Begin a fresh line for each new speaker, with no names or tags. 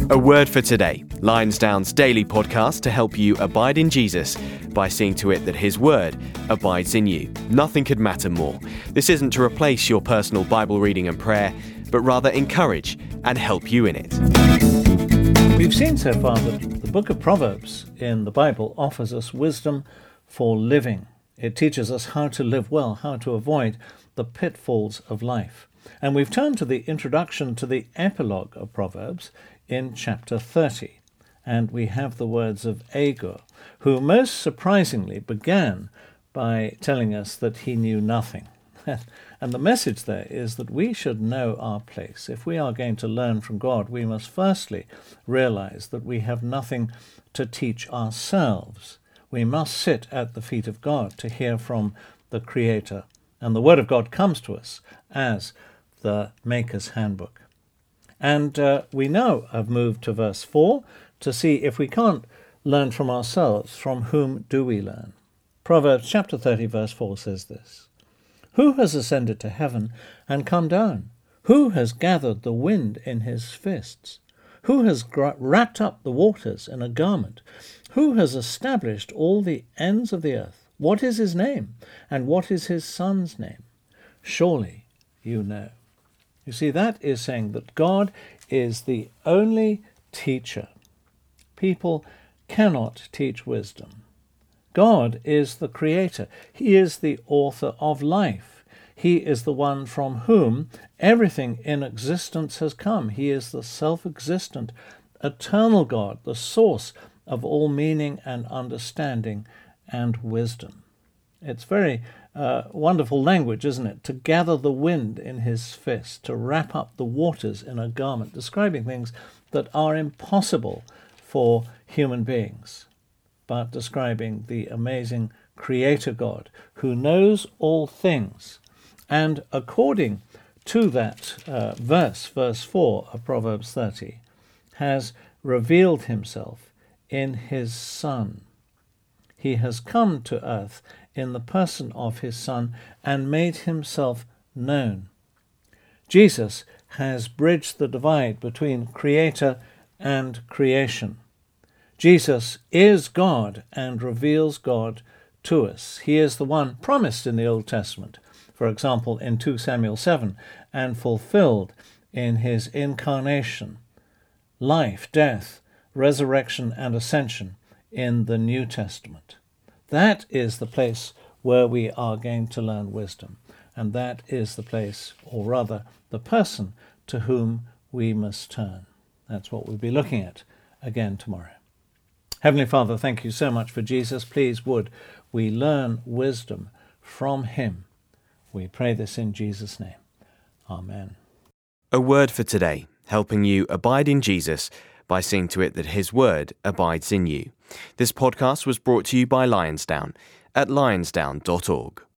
A word for today, Lionsdown's daily podcast to help you abide in Jesus by seeing to it that his word abides in you. Nothing could matter more. This isn't to replace your personal Bible reading and prayer, but rather encourage and help you in it.
We've seen so far that the book of Proverbs in the Bible offers us wisdom for living. It teaches us how to live well, how to avoid the pitfalls of life. And we've turned to the introduction to the epilogue of Proverbs in chapter 30. And we have the words of Agur, who most surprisingly began by telling us that he knew nothing. And the message there is that we should know our place. If we are going to learn from God, we must firstly realize that we have nothing to teach ourselves. We must sit at the feet of God to hear from the Creator. And the Word of God comes to us as the Maker's Handbook. And we now have moved to verse 4 to see if we can't learn from ourselves, from whom do we learn? Proverbs chapter 30 verse 4 says this: "Who has ascended to heaven and come down? Who has gathered the wind in his fists? Who has wrapped up the waters in a garment? Who has established all the ends of the earth? What is his name? And what is his son's name? Surely you know." You see, that is saying that God is the only teacher. People cannot teach wisdom. God is the creator. He is the author of life. He is the one from whom everything in existence has come. He is the self-existent, eternal God, the source of all meaning and understanding and wisdom. It's very wonderful language, isn't it? To gather the wind in his fist, to wrap up the waters in a garment, describing things that are impossible for human beings, but describing the amazing Creator God who knows all things. And according to that verse 4 of Proverbs 30, has revealed himself in his Son. He has come to earth in the person of his Son and made himself known. Jesus has bridged the divide between Creator and creation. Jesus is God and reveals God to us. He is the one promised in the Old Testament, for example, in 2 Samuel 7, and fulfilled in his incarnation, life, death, resurrection, and ascension in the New Testament. That is the place where we are going to learn wisdom, and that is the place, or rather the person, to whom we must turn. That's what we'll be looking at again tomorrow. Heavenly Father, thank you so much for Jesus. Please would we learn wisdom from him. We pray this in Jesus' name. Amen.
A word for today, helping you abide in Jesus by seeing to it that his word abides in you. This podcast was brought to you by Lionsdown at lionsdown.org.